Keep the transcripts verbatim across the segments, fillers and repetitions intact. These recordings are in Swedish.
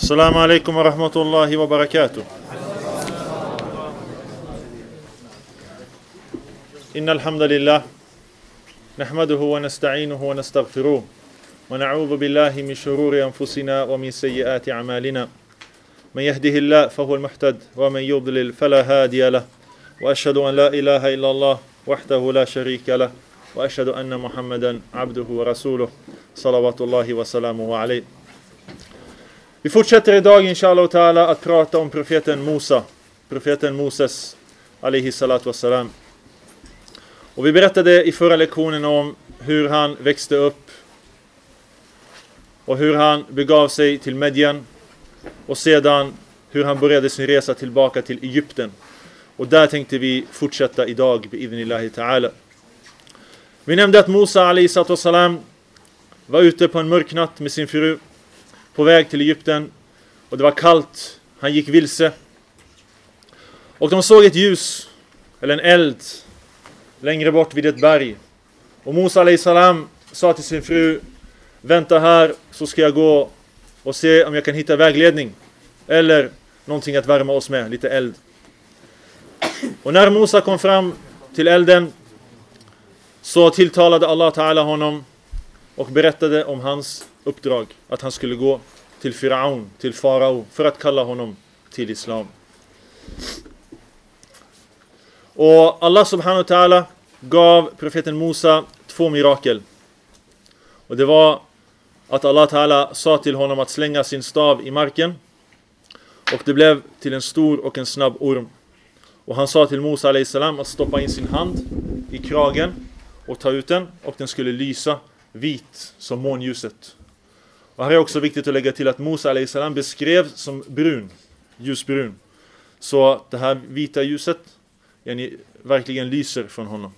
السلام عليكم ورحمة الله وبركاته. إن الحمد لله نحمده ونستعينه ونستغفره ونعوذ بالله من شرور أنفسنا ومن سيئات أعمالنا من يهده الله فهو المهتد ومن يضلل فلا هادي له وأشهد أن لا إله إلا الله وحده لا شريك له وأشهد أن محمدا عبده ورسوله صلوات الله وسلامه عليه. Vi fortsätter idag inshallah ta'ala att prata om profeten Musa, profeten Moses alaihi salatu wassalam. Och vi berättade i förra lektionen om hur han växte upp och hur han begav sig till Medien och sedan hur han började sin resa tillbaka till Egypten. Och där tänkte vi fortsätta idag bi'idhnillahi ta'ala. Vi nämnde att Musa alaihi salatu wassalam var ute på en mörk natt med sin fru på väg till Egypten och det var kallt, han gick vilse och de såg ett ljus eller en eld längre bort vid ett berg och Musa alayhi salam sa till sin fru: vänta här så ska jag gå och se om jag kan hitta vägledning eller någonting att värma oss med, lite eld. Och när Musa kom fram till elden så tilltalade Allah Ta'ala honom och berättade om hans uppdrag, att han skulle gå till Firaun, till farao, för att kalla honom till islam. Och Allah subhanahu wa ta'ala gav profeten Musa två mirakel. Och det var att Allah Ta'ala sa till honom att slänga sin stav i marken och det blev till en stor och en snabb orm. Och han sa till Musa alayhi salam att stoppa in sin hand i kragen och ta ut den och den skulle lysa vit som månljuset. Och här är också viktigt att lägga till att Musa alayhi salam beskrev som brun, ljusbrun. Så det här vita ljuset yani, verkligen lyser från honom.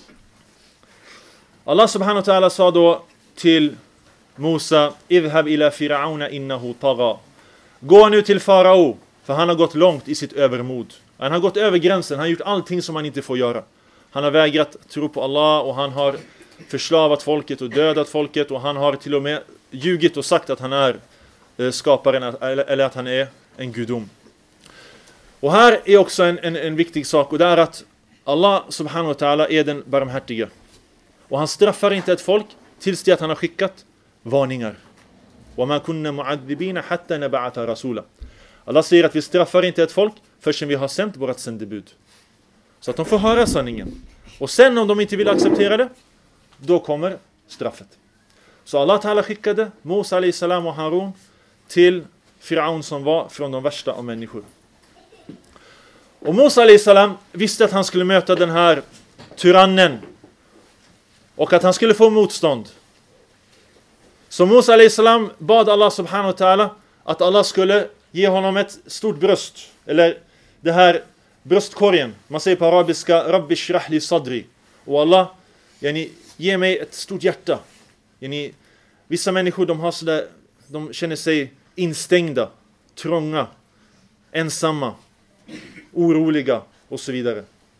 Allah subhanahu wa ta'ala sa då till Musa: idhab ila fir'auna innahu tagha. Gå nu till farao, för han har gått långt i sitt övermod. Han har gått över gränsen, han har gjort allting som han inte får göra. Han har vägrat tro på Allah och han har förslavat folket och dödat folket och han har till och med ljugit och sagt att han är eh, skaparen eller, eller att han är en gudom. Och här är också en, en, en viktig sak, och det är att Allah subhanahu wa ta'ala är den barmhärtiga. Och han straffar inte ett folk tills det att han har skickat varningar. وَمَا كُنَّ مُعَذِّبِينَ حَتَّى نَبَعَثَ رَسُولًا. Allah säger att vi straffar inte ett folk förrän vi har sänt vårt sändebud. Så att de får höra sanningen. Och sen om de inte vill acceptera det, då kommer straffet. Så Allah Ta'ala skickade Musa alayhi salam och Harun till Firaun som var från de värsta av människor. Och Musa alayhi salam visste att han skulle möta den här tyrannen och att han skulle få motstånd. Så Musa alayhi salam bad Allah subhanahu wa ta'ala att Allah skulle ge honom ett stort bröst, eller det här bröstkorgen. Man säger på arabiska Rabbi shrah li sadri. Och Allah, yani, ge mig ett stort hjärta. Yani, vissa människor de har så där, de känner sig instängda, trånga, ensamma, oroliga och så vidare.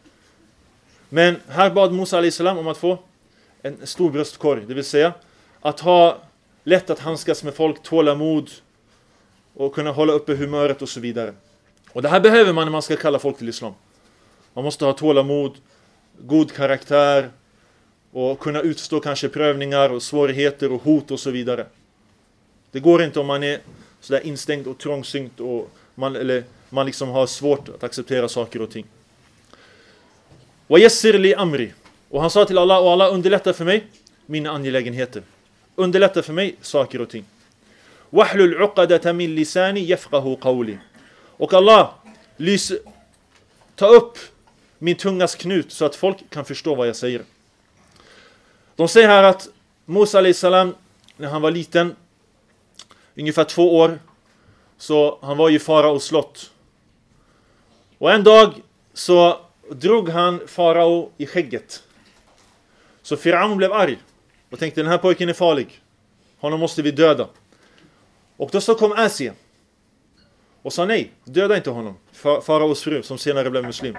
Men här bad Musa alayhi salam om att få en stor bröstkorg, det vill säga att ha lätt att handskas med folk, tålamod och kunna hålla uppe humöret och så vidare. Och det här behöver man när man ska kalla folk till islam. Man måste ha tålamod, god karaktär och kunna utstå kanske prövningar och svårigheter och hot och så vidare. Det går inte om man är så där instängd och trångsynt och man, eller man liksom har svårt att acceptera saker och ting. Wa yassir li amri. Och han sa till Allah: och Allah, underlätta för mig mina angelägenheter. Underlätta för mig saker och ting. Wahlul uqadata min lisani yafqahu qawli. Och Allah, lys, ta upp min tungas knut så att folk kan förstå vad jag säger. De säger här att Musa alayhi salam, när han var liten, ungefär två år, så han var i farao slott. Och en dag så drog han farao i skägget. Så Firaun blev arg och tänkte: den här pojken är farlig, honom måste vi döda. Och då så kom Asia och sa: nej, döda inte honom. Faraos fru som senare blev muslim.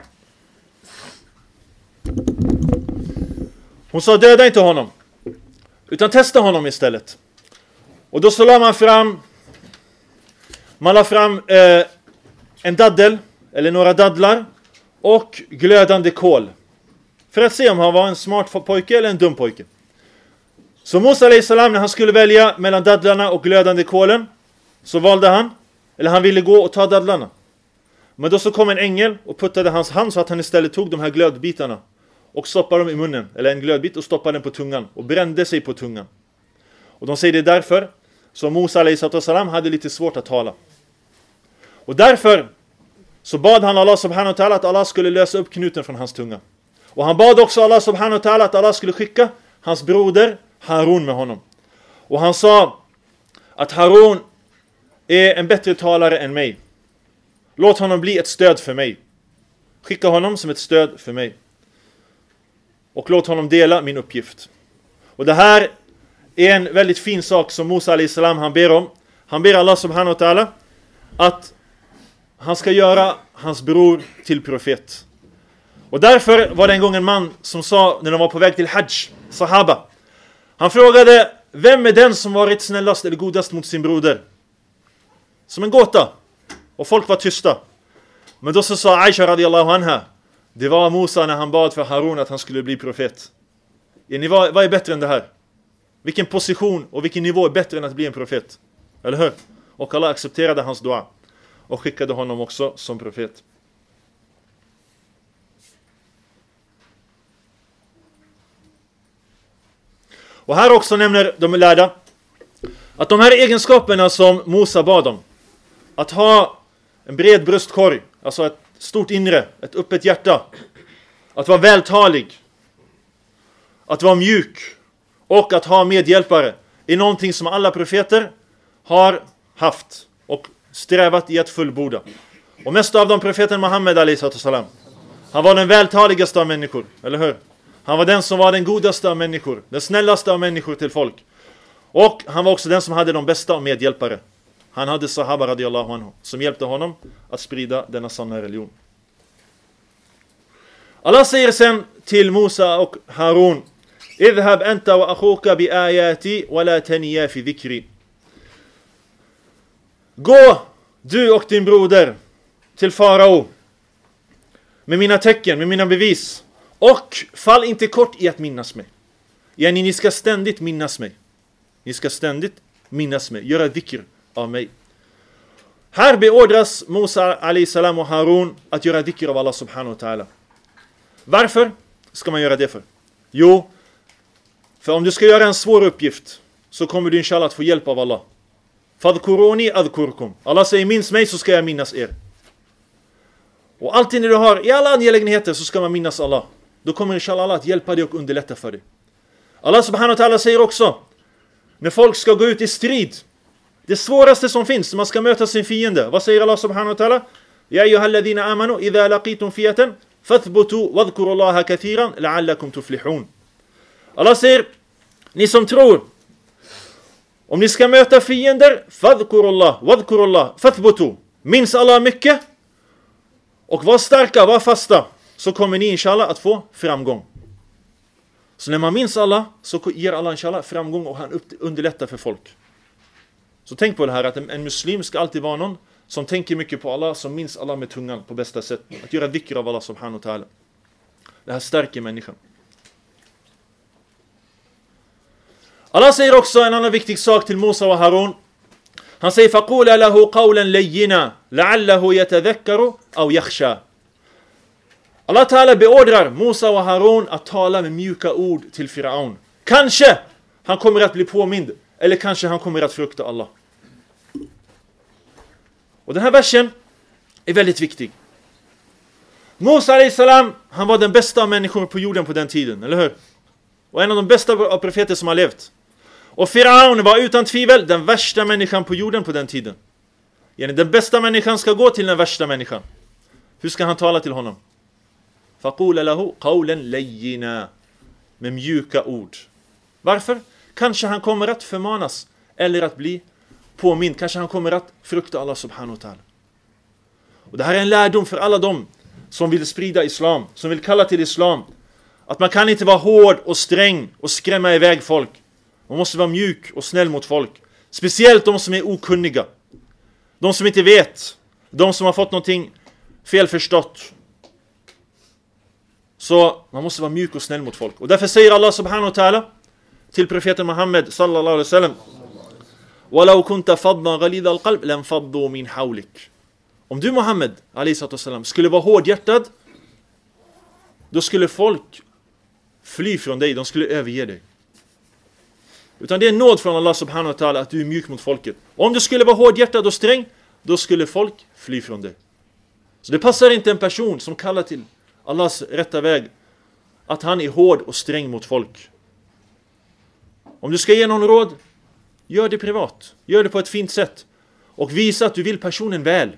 Hon sa: döda inte honom, utan testa honom istället. Och då så la man fram Man la fram eh, en daddel, eller några dadlar, och glödande kol. För att se om han var en smart pojke eller en dum pojke. Så Musa alayhi salam, när han skulle välja mellan dadlarna och glödande kolen, så valde han, eller han ville gå och ta dadlarna. Men då så kom en ängel och puttade hans hand så att han istället tog de här glödbitarna och stoppade dem i munnen, eller en glödbit, och stoppade den på tungan och brände sig på tungan. Och de säger det därför så Musa alayhi salam hade lite svårt att tala. Och därför så bad han Allah subhanahu wa ta'ala att Allah skulle lösa upp knuten från hans tunga. Och han bad också Allah subhanahu wa ta'ala att Allah skulle skicka hans broder Harun med honom. Och han sa att Harun är en bättre talare än mig. Låt honom bli ett stöd för mig. Skicka honom som ett stöd för mig. Och låt honom dela min uppgift. Och det här är en väldigt fin sak som Musa alayhi salam han ber om. Han ber Allah subhanahu wa ta'ala att han ska göra hans bror till profet. Och därför var det en gång en man som sa, när de var på väg till Hajj, sahaba. Han frågade, vem är den som varit snällast eller godast mot sin broder? Som en gåta. Och folk var tysta. Men då så sa Aisha radiyallahu anha, det var Musa när han bad för Harun att han skulle bli profet. Ja, ni, vad, vad är bättre än det här? Vilken position och vilken nivå är bättre än att bli en profet? Eller hur? Och Allah accepterade hans dua och skickade honom också som profet. Och här också nämner de lärda att de här egenskaperna som Musa bad om, att ha en bred bröstkorg, alltså ett stort inre, ett öppet hjärta, att vara vältalig, att vara mjuk och att ha medhjälpare, är någonting som alla profeter har haft och strävat i att fullborda. Och mest av dem profeten Muhammed alayhi salam. Han var den vältaligaste av människor, eller hur? Han var den som var den godaste av människor, den snällaste av människor till folk. Och han var också den som hade de bästa av medhjälpare. Han hade sahaba radiyallahu anhu som hjälpte honom att sprida denna sanna religion. Allah säger sen till Musa och Harun: "Idhhab anta wa akhuka bi ayati wa la taniya fi dhikri." Gå du och din broder till farao med mina tecken, med mina bevis, och fall inte kort i att minnas mig. Ja, ni ska ständigt minnas mig. Ni ska ständigt minnas mig, göra dhikr av mig. Här beordras Musa alayhi salam och Harun att göra dhikr av Allah subhanahu wa ta'ala. Varför ska man göra det för? Jo, för om du ska göra en svår uppgift så kommer du inshallah att få hjälp av Allah. Fadhkuruni adhkurkum. Allah säger, minns mig så ska jag minnas er. Och alltid när du har i alla angelägenheter så ska man minnas Allah. Då kommer inshallah Allah att hjälpa dig och underlätta för dig. Allah subhanahu wa ta'ala säger också, när folk ska gå ut i strid, det svåraste som finns, man ska möta sin fiende. Vad säger Allah subhanahu wa ta'ala? Ya ayyuhalladhina amanu idha laqitum fiyatan fathbutu wadhkurullaha kathiran la'allakum tuflihun. Allah säger, ni som tror, om ni ska möta fiender, fadhkurullah wadhkurullah fathbutu, minns Allah mycket och var starka, var fasta, så kommer ni inshallah att få framgång. Så när man minns Allah så ger Allah inshallah framgång och han underlättar för folk. Så tänk på det här, att en, en muslim ska alltid vara någon som tänker mycket på Allah, som minns Allah med tungan på bästa sätt. Att göra dhikr av Allah subhanahu wa ta'ala. Det här stärker människan. Allah säger också en annan viktig sak till Musa och Harun. Han säger faqula lahu qawlan layyina la'allahu yatadhakkaru aw yakhsha. Allah ta'ala beordrar Musa och Harun att tala med mjuka ord till Firaun. Kanske han kommer att bli påmind, eller kanske han kommer att frukta Allah. Och den här versen är väldigt viktig. Musa alayhi salam, han var den bästa av människor på jorden på den tiden, eller hur? Och en av de bästa av profeter som har levt. Och Firaun var utan tvivel den värsta människan på jorden på den tiden. Den bästa människan ska gå till den värsta människan. Hur ska han tala till honom? Faqula lahu qawlan layyina, med mjuka ord. Varför? Kanske han kommer att förmanas eller att bli påmind. Kanske han kommer att frukta Allah subhanahu wa ta'ala. Och det här är en lärdom för alla dem som vill sprida islam, som vill kalla till islam. Att man kan inte vara hård och sträng och skrämma iväg folk. Man måste vara mjuk och snäll mot folk. Speciellt de som är okunniga. de som inte vet, de som har fått någonting felförstått. Så man måste vara mjuk och snäll mot folk. Och därför säger Allah subhanahu wa ta'ala till profeten Muhammed sallallahu alaihi wasallam: "Walau kunta faddan ghalid al-qalb lam faddu min hawlik." Om du Muhammed alayhi wasallam skulle vara hårdhjärtad, då skulle folk fly från dig, de skulle överge dig. Utan det är nåd från Allah subhanahu wa ta'ala att du är mjuk mot folket. Om du skulle vara hårdhjärtad och sträng, då skulle folk fly från dig. Så det passar inte en person som kallar till Allahs rätta väg att han är hård och sträng mot folk. Om du ska ge någon råd, gör det privat. Gör det på ett fint sätt. Och visa att du vill personen väl.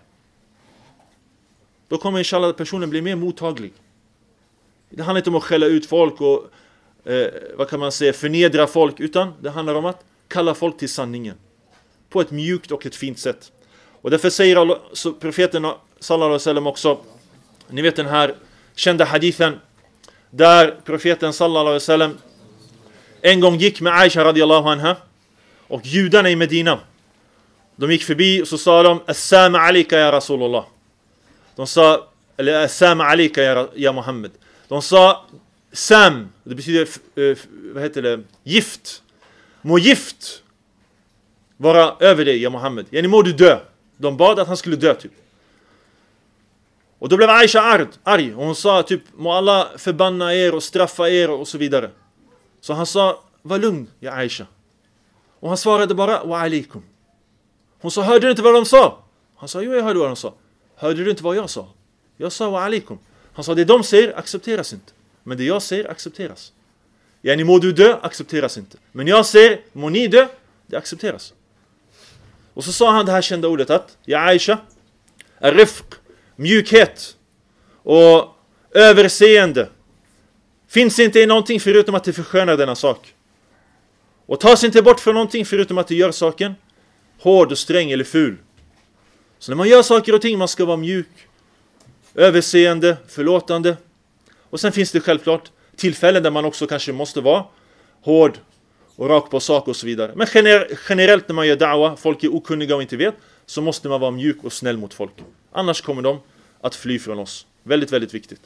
Då kommer inshallah personen bli mer mottaglig. Det handlar inte om att skälla ut folk och eh, vad kan man säga, förnedra folk, utan det handlar om att kalla folk till sanningen. På ett mjukt och ett fint sätt. Och därför säger Allah, så profeten sallallahu alaihi wasallam också, ni vet den här kända hadithen där profeten sallallahu alaihi wasallam en gång gick med Aisha radiyallahu anha och judarna i Medina. De gick förbi och så sa de: "Assalamu alayka ya Rasulullah." De sa, eller "Assalamu alayka ya, ya Muhammad." De sa Sam, det betyder uh, vad heter det? Gift. Må gift vara över dig, ja Muhammed. Yani må du dö. De bad att han skulle dö typ. Och då blev Aisha arg, arg och hon sa typ: "Må Allah förbanna er och straffa er" och så vidare. Så han sa: "Var lugn, ja Aisha." Och han svarade bara: "Wa alaikum." Hon sa: "Hörde du inte vad de sa?" Han sa: "Jo, jag hörde vad de sa." "Hörde du inte vad jag sa?" "Jag sa wa alaikum." Han sa: "Det de säger accepteras inte. Men det jag säger accepteras." Yani må du dö accepteras inte. Men jag säger må ni dö, det accepteras. Och så sa han det här kända ordet att ja Aisha, rifq, mjukhet och överseende finns inte i någonting förutom att det förskönar denna sak. Och tas inte bort från någonting förutom att det gör saken hård och sträng eller ful. Så när man gör saker och ting, man ska vara mjuk, överseende, förlåtande. Och sen finns det självklart tillfällen där man också kanske måste vara hård och rak på sak och så vidare. Men gener- generellt när man gör da'wa, folk är okunniga och inte vet, så måste man vara mjuk och snäll mot folk. Annars kommer de att fly från oss. Väldigt, väldigt viktigt.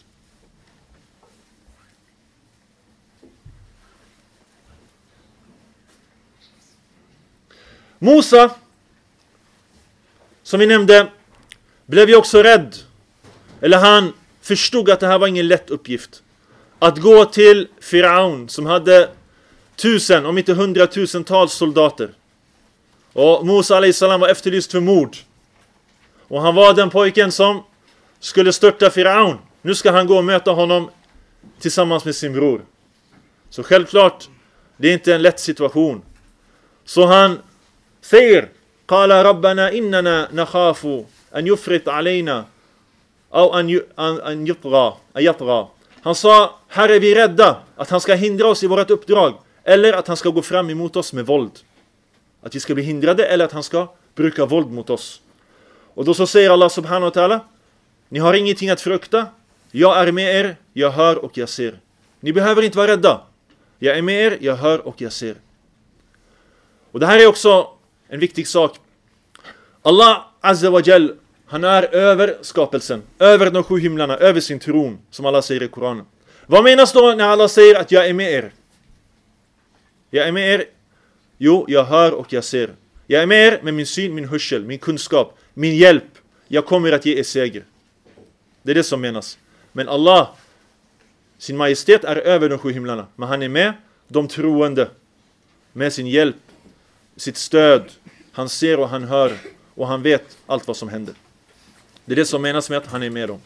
Musa, som vi nämnde, blev ju också rädd. Eller han förstod att det här var ingen lätt uppgift. Att gå till Firaun som hade tusen, om inte hundratusentals soldater. Och Musa alayhi salam var efterlyst för mord. Och han var den pojken som skulle störta Firaun. Nu ska han gå och möta honom tillsammans med sin bror. Så självklart, det är inte en lätt situation. Så han säger: "Qala rabbana innana nakhafu an yufrit alayna aw an an yutgha ayatgha." Han sa: "Herre, vi är rädda att han ska hindra oss i vårt uppdrag, eller att han ska gå fram emot oss med våld. Att vi ska bli hindrade, eller att han ska bruka våld mot oss." Och då så säger Allah subhanahu wa ta'ala: "Ni har ingenting att frukta. Jag är med er, jag hör och jag ser. Ni behöver inte vara rädda. Jag är med er, jag hör och jag ser." Och det här är också en viktig sak. Allah azza wa jall, han är över skapelsen, över de sju himlarna, över sin tron, som Allah säger i Koranen. Vad menas då när Allah säger att jag är med er? Jag är med er, jo, jag hör och jag ser. Jag är med er med min syn, min hörsel, min kunskap, min hjälp. Jag kommer att ge er seger. Det är det som menas. Men Allah, sin majestät, är över de sju himlarna. Men han är med de troende, med sin hjälp, sitt stöd. Han ser och han hör och han vet allt vad som händer. Det är det som menas med att han är med dem.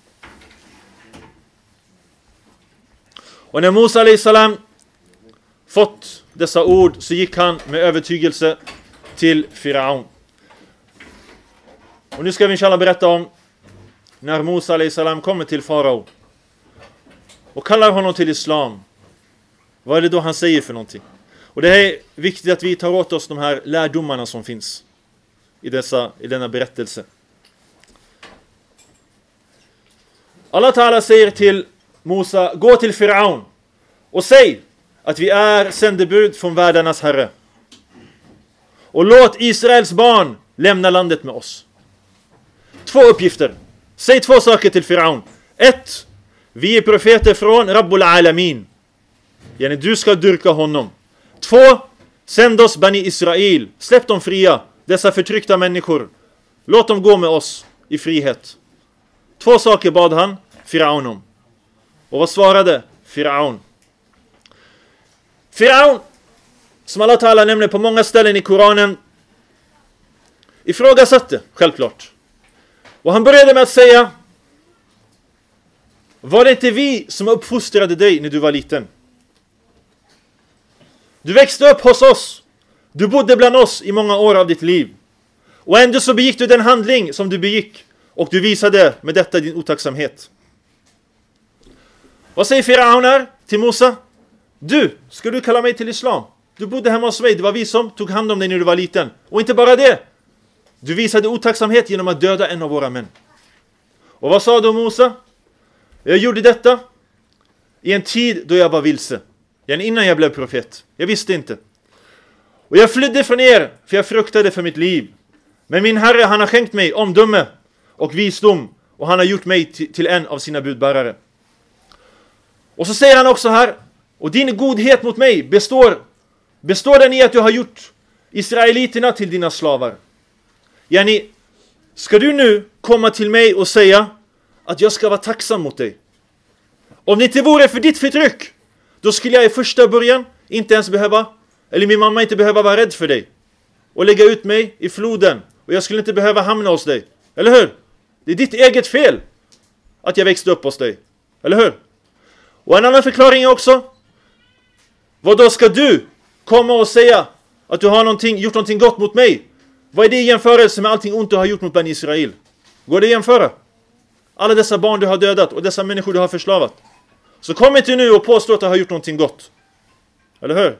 Och när Musa alayhi salam fått dessa ord, så gick han med övertygelse till Firaun. Och nu ska vi inshallah berätta om när Musa alayhi salam kommer till farao och kallar honom till islam. Vad är det då han säger för någonting? Och det är viktigt att vi tar åt oss de här lärdomarna som finns i, dessa, i denna berättelse. Allah Ta'ala säger till Musa: "Gå till Firaun och säg att vi är sändebud från världarnas herre. Och låt Israels barn lämna landet med oss. Två uppgifter. Säg två saker till Firaun. Ett, vi är profeter från Rabbul Alamin. Yani du ska dyrka honom. Två, sänd oss Bani Israel. Släpp dem fria, dessa förtryckta människor. Låt dem gå med oss i frihet. Två saker bad han Firaun om. Och vad svarade Firaun? Firaun, som Allah Ta'ala nämner på många ställen i Koranen, ifrågasatte, självklart. Och han började med att säga: var det inte vi som uppfostrade dig när du var liten? Du växte upp hos oss. Du bodde bland oss i många år av ditt liv. Och ändå så begick du den handling som du begick. Och du visade med detta din otacksamhet. Vad säger Firaun här till Musa? Du, ska du kalla mig till islam? Du bodde hemma hos mig. Det var vi som tog hand om dig när du var liten. Och inte bara det. Du visade otacksamhet genom att döda en av våra män. Och vad sa då Musa? Jag gjorde detta i en tid då jag var vilse. Innan jag blev profet. Jag visste inte. Och jag flydde från er för jag fruktade för mitt liv. Men min Herre, han har skänkt mig omdöme och visdom. Och han har gjort mig till en av sina budbärare. Och så säger han också här: och din godhet mot mig består, består den i att du har gjort israeliterna till dina slavar. Yani, ska du nu komma till mig och säga att jag ska vara tacksam mot dig? Om det inte vore för ditt förtryck, då skulle jag i första början inte ens behöva, eller min mamma inte behöva vara rädd för dig och lägga ut mig i floden, och jag skulle inte behöva hamna hos dig. Eller hur? Det är ditt eget fel att jag växte upp hos dig. Eller hur? Och en annan förklaring är också: vad då ska du komma och säga att du har någonting, gjort någonting gott mot mig? Vad är det i jämförelse med allting ont du har gjort mot Bani Israel? Går det att jämföra? Alla dessa barn du har dödat och dessa människor du har förslavat. Så kom inte nu och påstå att du har gjort någonting gott. Eller hur?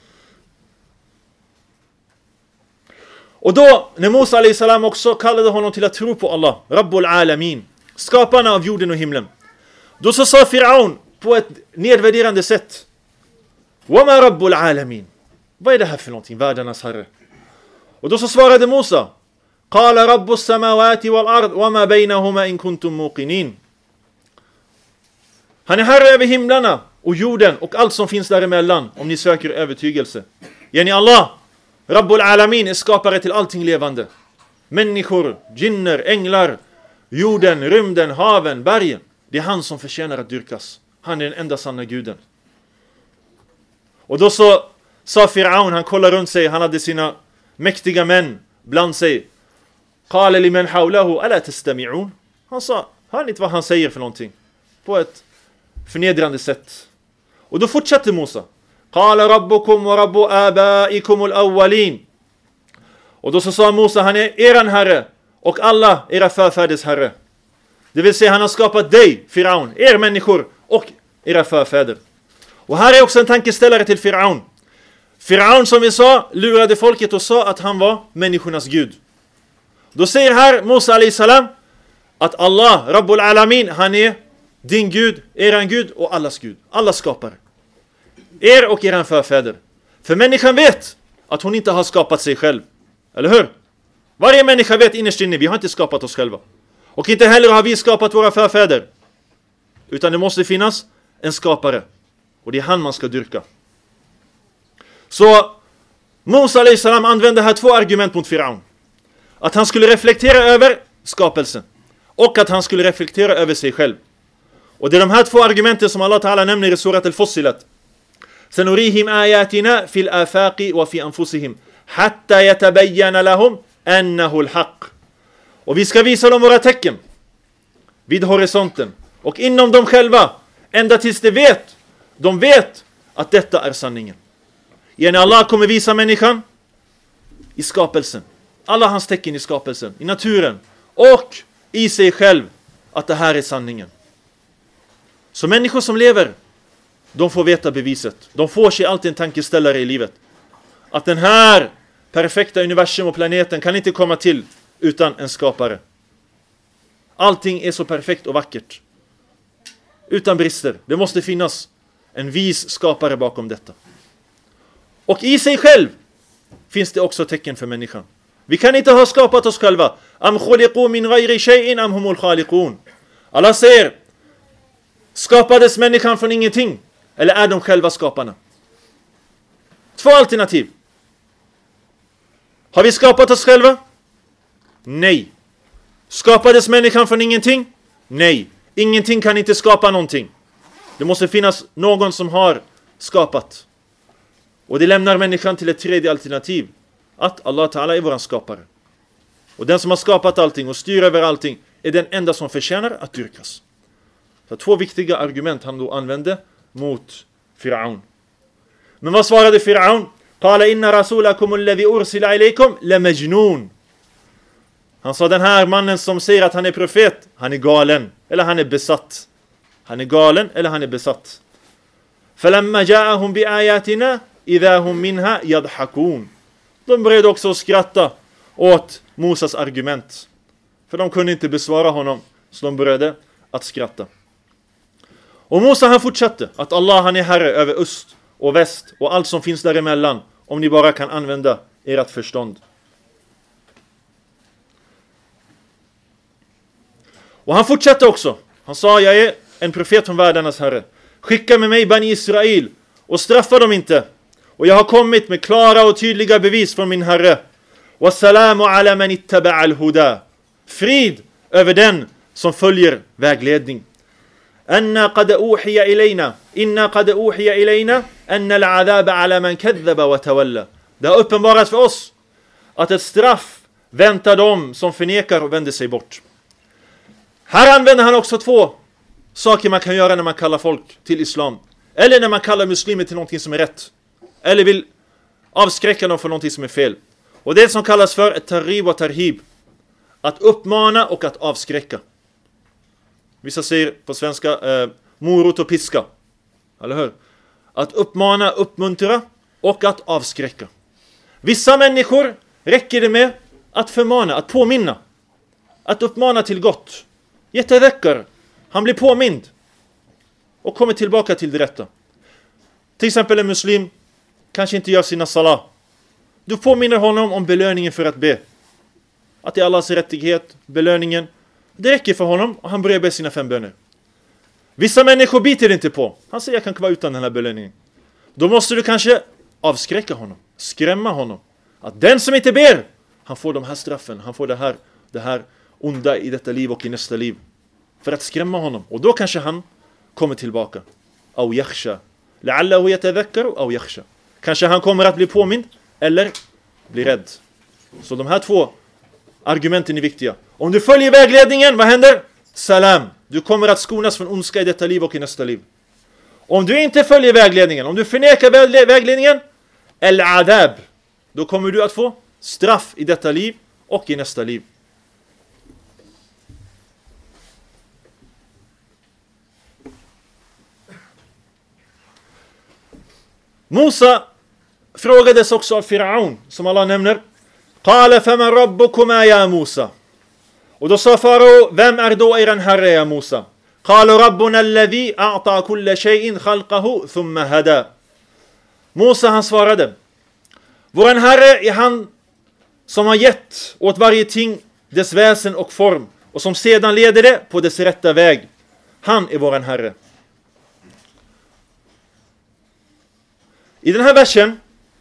Och då, när Musa alayhi salam också kallade honom till att tro på Allah, Rabbul Alamin, skaparna av jorden och himlen, då så sa Firaun på ett nedvärderande sätt: Wama Rabbul Alamin? Vad är det här för någonting, världarnas herre? Och då så svarade Musa: Qala Rabbus samawati wal ard wama bainahuma in kuntum muqinin. Han är herre över himlarna och jorden och allt som finns däremellan, om ni söker övertygelse. Yani Allah, Rabbul Alamin, är skapare till allting levande. Människor, djinner, änglar, jorden, rymden, haven, bergen. Det är han som förtjänar att dyrkas. Han är den enda sanna guden. Och då så sa Firaun, han kollar runt sig, han hade sina mäktiga män bland sig. Qala liman hawlahu ala tastami'un. Han sa: hör ni inte vad han säger för någonting? På ett förnedrande sätt. Och då fortsatte Musa: Qala rabbukum wa rabbu abaikum al-awwalin. Och då så sa Musa: han är eran herre och alla era förfäders herre. Det vill säga, han har skapat dig, Firaun, er människor och era förfäder. Och här är också en tankeställare till Firaun. Firaun, som vi sa, lurade folket och sa att han var människornas gud. Då säger här Musa alayhi salam att Allah, Rabbul Alamin, han är din gud, eran gud och allas gud. Alla skapare. Er och eran förfäder. För människan vet att hon inte har skapat sig själv. Eller hur? Varje människa vet innerst inne, vi har inte skapat oss själva. Och inte heller har vi skapat våra förfäder. Utan det måste finnas en skapare. Och det är han man ska dyrka. Så Musa alayhi salam använde här två argument mot Firaun. Att han skulle reflektera över skapelsen. Och att han skulle reflektera över sig själv. Och det är de här två argumenten som Allah Ta'ala nämner i surat al-Fussilat. Sanurihim ayatina fil afaqi wa fi anfusihim. Hatta yatabayyana lahum annahu al-haq. Och vi ska visa dem våra tecken. Vid horisonten. Och inom dem själva. Ända tills de vet. De vet att detta är sanningen. Igen, Allah kommer visa människan i skapelsen. Alla hans tecken i skapelsen, i naturen och i sig själv, att det här är sanningen. Så människor som lever, de får veta beviset. De får sig alltid en tankeställare i livet. Att den här perfekta universum och planeten kan inte komma till utan en skapare. Allting är så perfekt och vackert. Utan brister. Det måste finnas en vis skapare bakom detta. Och i sig själv finns det också tecken för människan. Vi kan inte ha skapat oss själva. Am khuliqu min ghayri shay'in am humul khaliqun. Allah säger, skapades människan från ingenting? Eller är de själva skaparna? Två alternativ. Har vi skapat oss själva? Nej. Skapades människan från ingenting? Nej. Ingenting kan inte skapa någonting. Det måste finnas någon som har skapat. Och det lämnar människan till ett tredje alternativ. Att Allah Ta'ala är våran skapare. Och den som har skapat allting och styr över allting är den enda som förtjänar att dyrkas. Så två viktiga argument han då använde mot Firaun. Men vad svarade Firaun? Qala inna rasulakum alladhi ursila ilaykum la majnun. Han sa, den här mannen som säger att han är profet, han är galen eller han är besatt. Han är galen eller han är besatt. Falamma ja'ahum bi ayatina idha hum minha yadhakun. De började också skratta åt Mosas argument. För de kunde inte besvara honom, så de började att skratta. Och Mosa han fortsatte att Allah han är herre över öst och väst och allt som finns däremellan, om ni bara kan använda ert förstånd. Och han fortsatte också. Han sa, jag är en profet från världarnas herre. Skicka med mig Bani Israel och straffa dem inte. Och jag har kommit med klara och tydliga bevis från min herre. Wassalamu ala man ittaba'a al-huda. Frid över den som följer vägledning. Anna qad uhiya ilayna. Inna qad uhiya ilayna anna al-'adhaba ala man kadhaba wa tawalla. Det har uppenbarats för oss att ett straff väntar dem som förnekar och vänder sig bort. Här använder han också två saker man kan göra när man kallar folk till islam. Eller när man kallar muslimer till någonting som är rätt. Eller vill avskräcka dem för någonting som är fel. Och det som kallas för ett tarib och tarhib. Att uppmana och att avskräcka. Vissa säger på svenska eh, morot och piska. Eller hur? Att uppmana, uppmuntra och att avskräcka. Vissa människor räcker det med att förmana, att påminna. Att uppmana till gott. Jätteväckar. Han blir påmind. Och kommer tillbaka till det rätta. Till exempel en muslim kanske inte gör sina salah. Du påminner honom om belöningen för att be. Att det är Allahs rättighet, belöningen. Det räcker för honom och han börjar be sina fem böner. Vissa människor biter inte på. Han säger, jag kan vara utan den här belöningen. Då måste du kanske avskräcka honom. Skrämma honom. Att den som inte ber, han får de här straffen. Han får det här, det här onda i detta liv och i nästa liv. För att skrämma honom. Och då kanske han kommer tillbaka. Aw yakhsha. La'allahu yatadhakkaru aw yakhsha. Kanske han kommer att bli påmind eller bli rädd. Så de här två argumenten är viktiga. Om du följer vägledningen, vad händer? Salam. Du kommer att skonas från ondska i detta liv och i nästa liv. Om du inte följer vägledningen, om du förnekar vägledningen, al-adab, då kommer du att få straff i detta liv och i nästa liv. Musa frågades också av Firaun, som Allah nämner. Qala faman rabbukuma ya Musa. Och då sa farao, vem är då eran herre ya Musa? Qala rabbuna alladhi a'ta kulla shay'in khalqahu thumma hada. Musa han svarade, våran herre är han som har gett åt varje ting dess väsen och form och som sedan leder det på dess rätta väg. Han är våran herre. I den här versen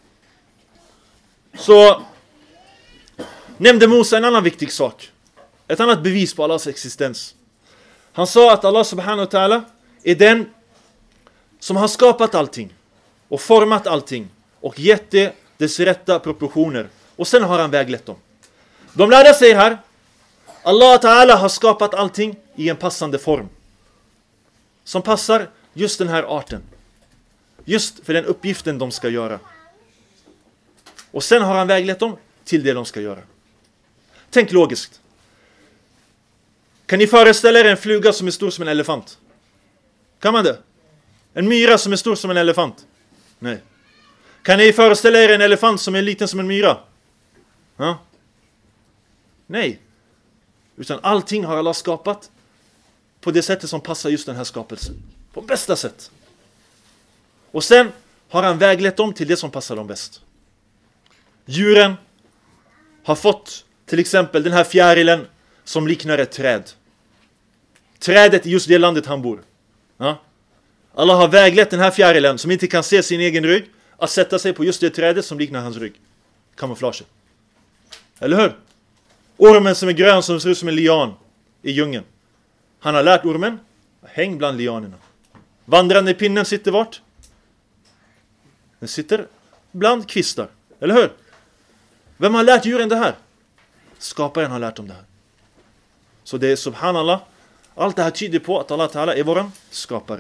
så nämnde Musa en annan viktig sak. Ett annat bevis på Allahs existens. Han sa att Allah subhanahu wa ta'ala är den som har skapat allting och format allting och gett det dess rätta proportioner. Och sen har han väglett dem. De lärde sig här, Allah ta'ala har skapat allting i en passande form. Som passar just den här arten. Just för den uppgiften de ska göra. Och sen har han väglett dem till det de ska göra. Tänk logiskt. Kan ni föreställa er en fluga som är stor som en elefant? Kan man det? En myra som är stor som en elefant? Nej. Kan ni föreställa er en elefant som är liten som en myra? Ja? Nej. Utan allting har Allah skapat på det sättet som passar just den här skapelsen. På bästa sätt. Och sen har han väglett dem till det som passar dem bäst. Djuren har fått till exempel den här fjärilen som liknar ett träd. Trädet i just det landet han bor. Ja? Allah har väglett den här fjärilen som inte kan se sin egen rygg att sätta sig på just det trädet som liknar hans rygg. Kamouflage. Eller hur? Ormen som är grön som ser ut som en lian i djungeln. Han har lärt ormen, häng bland lianerna. Vandrande pinnen sitter vart? Den sitter bland kvistar. Eller hur? Vem har lärt djuren det här? Skaparen har lärt dem det här. Så det är subhanallah. Allt det här tyder på att Allah Ta'ala är våran skapare.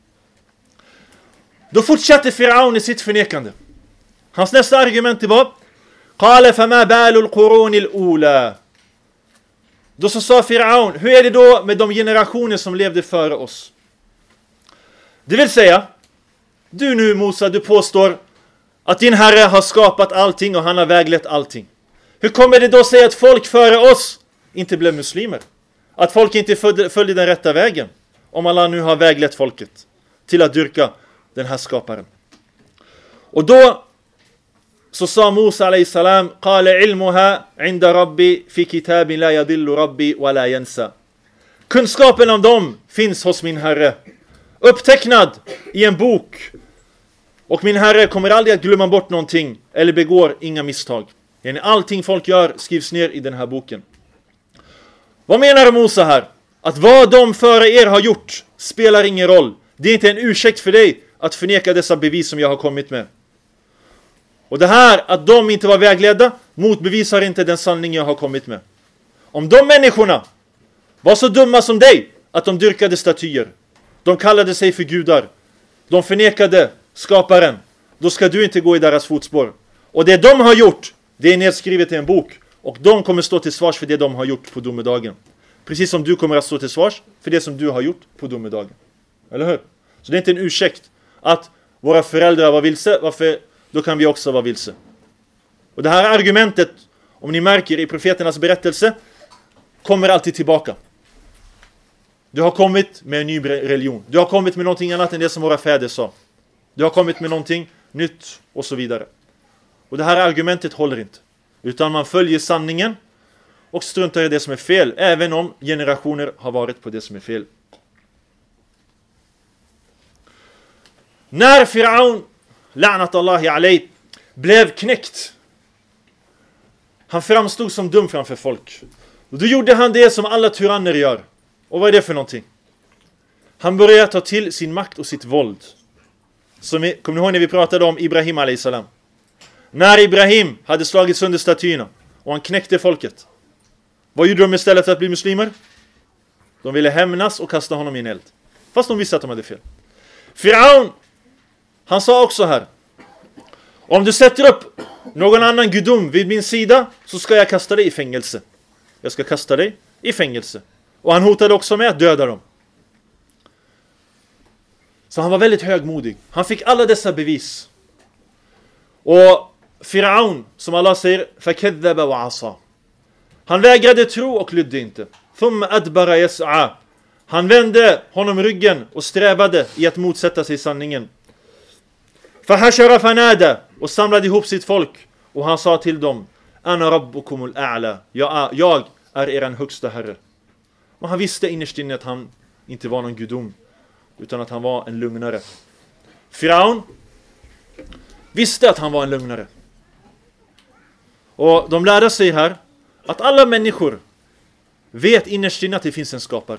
Då fortsatte Firaun i sitt förnekande. Hans nästa argument var قال فما بال القرون الأولى. Då så sa Firaun, hur är det då med de generationer som levde före oss? Det vill säga, du nu Musa, du påstår att din herre har skapat allting och han har väglett allting. Hur kommer det då sig att folk före oss inte blev muslimer? Att folk inte följde den rätta vägen? Om Allah nu har väglett folket till att dyrka den här skaparen. Och då så sa Musa alayhi salam, قال علمها عند ربي في كتاب لا يضل ربي ولا ينسى. Kunskapen om dem finns hos min herre, upptecknad i en bok. Och min herre kommer aldrig att glömma bort någonting eller begår inga misstag. Allting folk gör skrivs ner i den här boken. Vad menar Musa här? Att vad de före er har gjort spelar ingen roll. Det är inte en ursäkt för dig att förneka dessa bevis som jag har kommit med. Och det här att de inte var vägledda motbevisar inte den sanning jag har kommit med. Om de människorna var så dumma som dig att de dyrkade statyer, de kallade sig för gudar, de förnekade skaparen, då ska du inte gå i deras fotspår. Och det de har gjort, det är nedskrivet i en bok. Och de kommer stå till svars för det de har gjort på domedagen. Precis som du kommer att stå till svars för det som du har gjort på domedagen. Eller hur? Så det är inte en ursäkt att våra föräldrar var vilse, varför då kan vi också vara vilse. Och det här argumentet, om ni märker i profeternas berättelse, kommer alltid tillbaka. Du har kommit med en ny religion. Du har kommit med någonting annat än det som våra fäder sa. Du har kommit med någonting nytt och så vidare. Och det här argumentet håller inte. Utan man följer sanningen och struntar i det som är fel, även om generationer har varit på det som är fel. När Firaun, la'nat Allahi alayh, blev knäckt, han framstod som dum framför folk. Och då gjorde han det som alla tyranner gör. Och vad är det för någonting? Han började ta till sin makt och sitt våld. Som är, kommer ni ihåg när vi pratade om Ibrahim alayhi salam? När Ibrahim hade slagit sönder statyerna och han knäckte folket, vad gjorde de istället för att bli muslimer? De ville hämnas och kasta honom i en eld. Fast de visste att de hade fel. Firaun, han sa också här, om du sätter upp någon annan gudom vid min sida så ska jag kasta dig i fängelse. Jag ska kasta dig i fängelse. Och han hotade också med att döda dem. Så han var väldigt högmodig. Han fick alla dessa bevis. Och Firaun, som Allah säger, فَكَذَّبَ وَعَصَى. Han vägrade tro och lydde inte. ثُمَّ أَدْبَرَ يَسْعَى. Han vände honom ryggen och strävade i att motsätta sig sanningen. فَحَشَرَ فَنَادَ. Och samlade ihop sitt folk. Och han sa till dem, أَنَا رَبُّكُمُ الْأَعْلَى. Jag, jag är eran högsta herre. Och han visste innerst inne att han inte var någon gudom, utan att han var en lugnare. Firaun visste att han var en lugnare. Och de lärde sig här att alla människor vet innerst inne att det finns en skapare.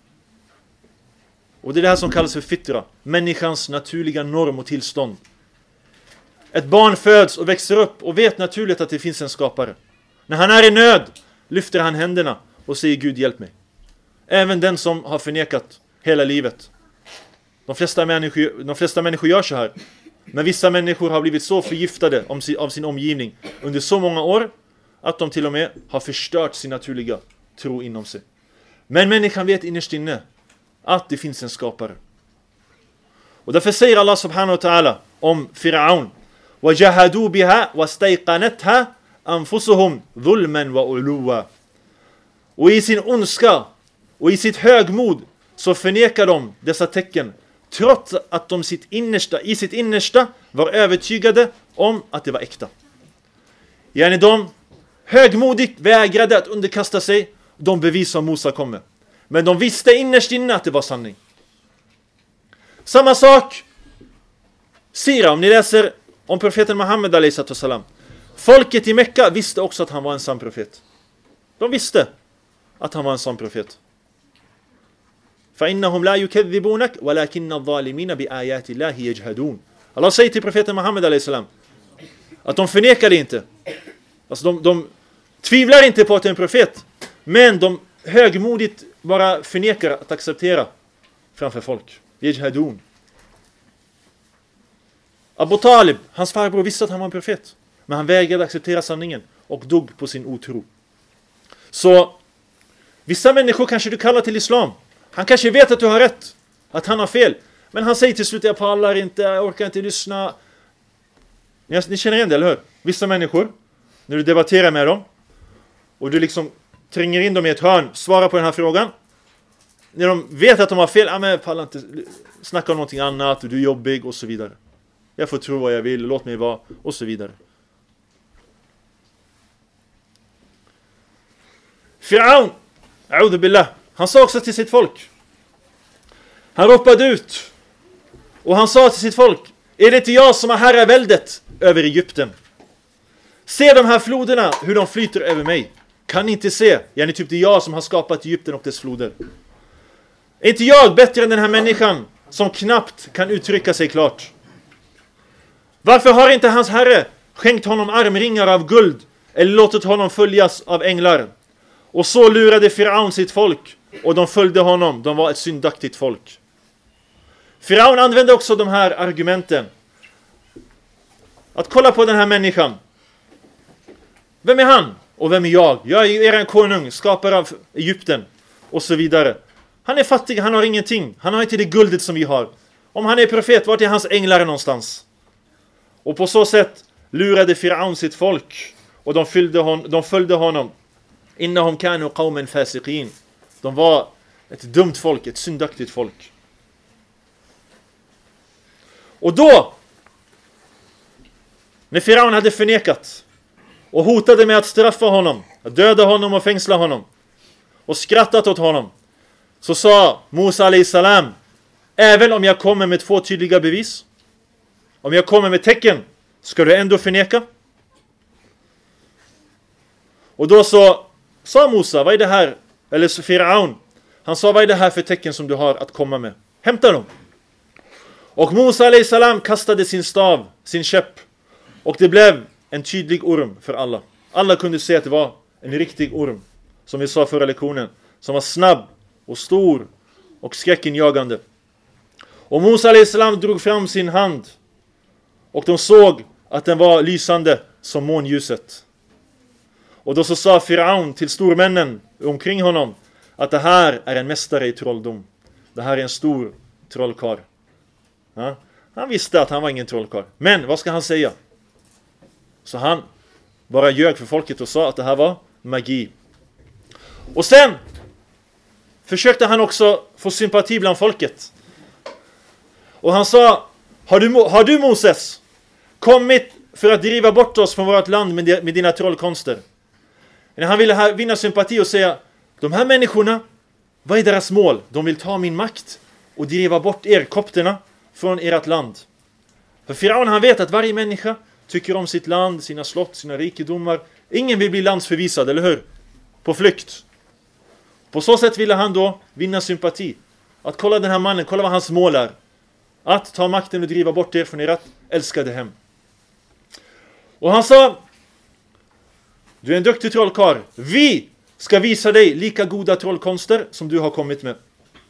Och det är det här som kallas för fitra, människans naturliga norm och tillstånd. Ett barn föds och växer upp och vet naturligt att det finns en skapare. När han är i nöd lyfter han händerna och säger Gud hjälp mig. Även den som har förnekat hela livet. De flesta människor, de flesta människor gör så här. Men vissa människor har blivit så förgiftade av sin omgivning under så många år att de till och med har förstört sin naturliga tro inom sig. Men människan vet innerst inne att det finns en skapare. Och därför säger Allah subhanahu wa ta'ala om Firaun: وَجَهَدُوا بِهَا وَاسْتَيْقَنَتْهَا أَنفُسُهُمْ ظُلْمًا وَعُلُوًا. Och i sin ondska och i sitt högmod så förnekar de dessa tecken, trots att de sitt innersta, i sitt innersta var övertygade om att det var äkta. Yani de högmodigt vägrade att underkasta sig de bevis som Musa kom med. Men de visste innerst inne att det var sanning. Samma sak Sira, om ni läser om profeten Muhammed alayhi salam. Folket i Mekka visste också att han var en sann profet. De visste att han var en sann profet. فَإِنَّهُمْ لَا يُكَذِّبُونَكَ وَلَكِنَّ الظَّالِمِينَ بِآيَاتِ اللَّهِ يَجْهَدُونَ. Allah säger till profeten Muhammed alayhi salam att de förnekar det inte. Alltså de, de tvivlar inte på att det är en profet, men de högmodigt bara förnekar att acceptera framför folk. Yajhadun. Abu Talib, hans farbror, visste att han var en profet, men han vägrade acceptera sanningen och dog på sin otro. Så vissa människor kanske du kallar till islam. Han kanske vet att du har rätt, att han har fel, men han säger till slut: jag pallar inte, jag orkar inte lyssna. Ni, ni känner igen det, eller hur? Vissa människor, när du debatterar med dem och du liksom tränger in dem i ett hörn, svarar på den här frågan. När de vet att de har fel, ja, men jag pallar inte, snacka om någonting annat, och du är jobbig och så vidare. Jag får tro vad jag vill, låt mig vara, och så vidare. Firaun, a'udhu billah, han sa också till sitt folk. Han ropade ut och han sa till sitt folk: är det inte jag som har herraväldet över Egypten? Se de här floderna, hur de flyter över mig. Kan ni inte se? Jag är typ det är jag som har skapat Egypten och dess floder. Är inte jag bättre än den här människan som knappt kan uttrycka sig klart? Varför har inte hans herre skänkt honom armringar av guld eller låtit honom följas av änglar? Och så lurade Firaun sitt folk och de följde honom. De var ett syndaktigt folk. Firaun använde också de här argumenten. Att kolla på den här människan. Vem är han? Och vem är jag? Jag är er en konung, skapare av Egypten och så vidare. Han är fattig, han har ingenting. Han har inte det guldet som vi har. Om han är profet, vart är hans änglar någonstans? Och på så sätt lurade Firaun sitt folk och de följde, hon, de följde honom. Innahum kanu qawman fasiqin. De var ett dumt folk, ett syndaktigt folk. Och då, när Firaun hade förnekat och hotade med att straffa honom, att döda honom och fängsla honom och skrattat åt honom, så sa Musa alayhi salam: även om jag kommer med två tydliga bevis, om jag kommer med tecken, ska du ändå förneka? Och då så sa Musa: vad är det här? Eller Firaun, han sa: vad är det här för tecken som du har att komma med? Hämta dem. Och Musa alayhi salam kastade sin stav, sin käpp, och det blev en tydlig orm för alla. Alla kunde se att det var en riktig orm, som vi sa förra lektionen, som var snabb och stor och skräckinjagande. Och Musa alayhi salam drog fram sin hand och de såg att den var lysande som månljuset. Och då så sa Firaun till stormännen omkring honom att det här är en mästare i trolldom. Det här är en stor trollkarl. Ja? Han visste att han var ingen trollkarl. Men vad ska han säga? Så han bara ljög för folket och sa att det här var magi. Och sen försökte han också få sympati bland folket. Och han sa: Har du, har du Moses kommit för att driva bort oss från vårt land med, med dina trollkonster? Han ville vinna sympati och säga: de här människorna, vad är deras mål? De vill ta min makt och driva bort er, kopterna, från ert land. För Firaun, han vet att varje människa tycker om sitt land, sina slott, sina rikedomar. Ingen vill bli landsförvisad, eller hur? På flykt. På så sätt ville han då vinna sympati. Att kolla den här mannen, kolla vad hans mål är. Att ta makten och driva bort er från ert älskade hem. Och han sa: du är en duktig trollkarl. Vi ska visa dig lika goda trollkonster som du har kommit med.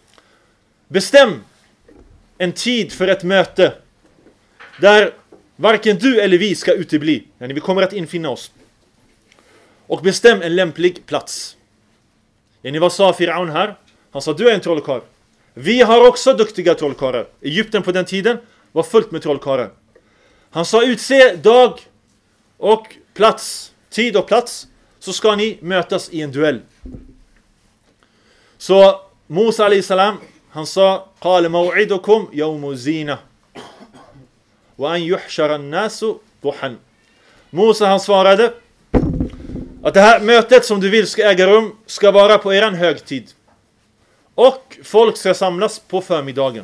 Bestäm en tid för ett möte där varken du eller vi ska utebli. Vi kommer att infinna oss. Och bestäm en lämplig plats. Vad sa Firaun här? Han sa: du är en trollkarl. Vi har också duktiga trollkarlar. Egypten på den tiden var fullt med trollkarlar. Han sa: utse dag och plats. Tid och plats, så ska ni mötas i en duell. Så Musa alayhi salam, han sa: qala maw'idukum yawmu zina wa an yuhshara an-nasu duhan. Musa, han svarade: att det här mötet som du vill ska äga rum ska vara på eran högtid. Och folk ska samlas på förmiddagen.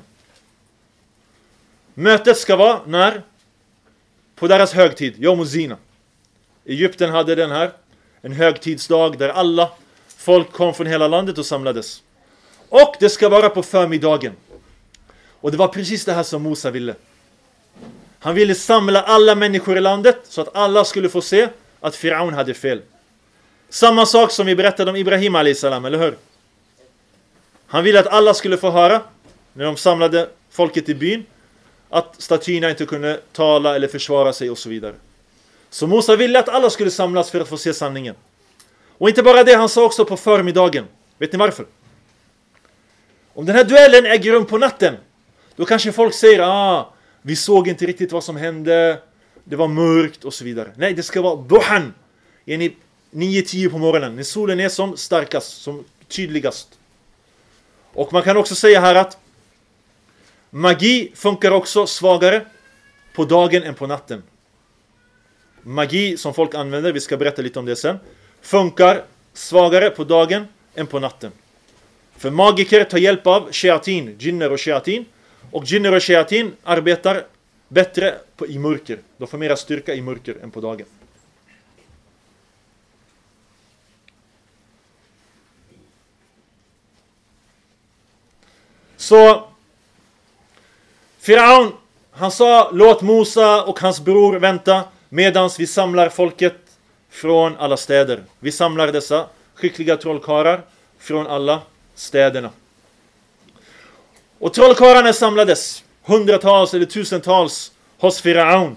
Mötet ska vara när? På deras högtid, Yom Zina. Egypten hade den här, en högtidsdag där alla folk kom från hela landet och samlades. Och det ska vara på förmiddagen. Och det var precis det här som Musa ville. Han ville samla alla människor i landet så att alla skulle få se att Firaun hade fel. Samma sak som vi berättade om Ibrahim alayhis salam, eller hur? Han ville att alla skulle få höra, när de samlade folket i byn, att statyerna inte kunde tala eller försvara sig och så vidare. Så Musa ville att alla skulle samlas för att få se sanningen. Och inte bara det, han sa också på förmiddagen. Vet ni varför? Om den här duellen äger rum på natten, då kanske folk säger, ah, vi såg inte riktigt vad som hände, det var mörkt och så vidare. Nej, det ska vara duhan, nio tio på morgonen, när solen är som starkast, som tydligast. Och man kan också säga här att magi funkar också svagare på dagen än på natten. Magi som folk använder, vi ska berätta lite om det sen, funkar svagare på dagen än på natten. För magiker tar hjälp av shayatin, jinner och shayatin. Och jinner och shayatin arbetar bättre på, i mörker. De får mera styrka i mörker än på dagen. Så Firaun, han sa, låt Musa och hans bror vänta medans vi samlar folket från alla städer. Vi samlar dessa skickliga trollkarlar från alla städerna. Och trollkarlarna samlades hundratals eller tusentals hos Firaun.